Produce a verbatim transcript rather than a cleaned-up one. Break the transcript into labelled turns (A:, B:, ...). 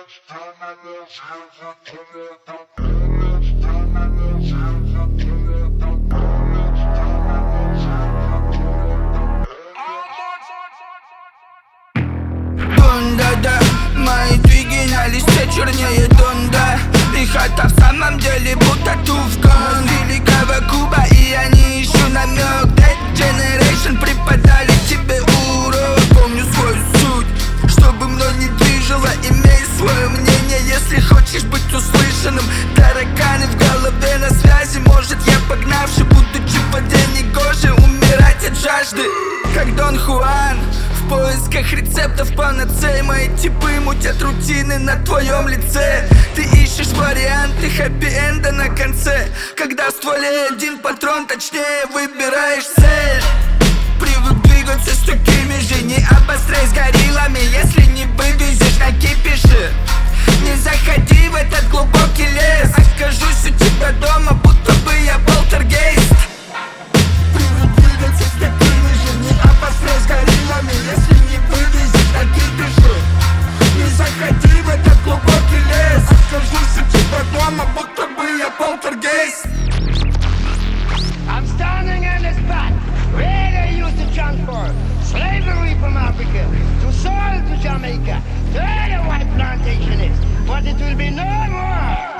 A: Тунда-да, мои двиги на листе чернее тунда. И хата в самом деле будто туфкан великого Куба, и я не ищу намек. Dead Generation преподали тебе урок. Помню свою суть, чтобы мной не движило. Имей свое мнение, если хочешь быть услышанным. Тараканы в голове на связи, может я погнавший, будучи в воде негоже умирать от жажды. Как Дон Хуан в поисках рецептов панацеи, мои типы мутят рутины на твоем лице. Ты ищешь варианты хэппи-энда на конце, когда в стволе один патрон, точнее выбираешь цель. Привык двигаться с такими же, не обостряй с гориллами. Если не вывезешь на кипише, не заходи в этот глубокий лес. Окажусь у тебя дома, будто бы я полтергейст. Привык двигаться с такими же, не обостряй с гориллами. Если не вывезешь на кипише, не заходи в этот глубокий лес. Окажусь у тебя дома, будто бы я полтергейст.
B: I'm standing in the spot where they used to transport slavery from Africa to soil to Jamaica, to where the white plantation is, but it will be no more.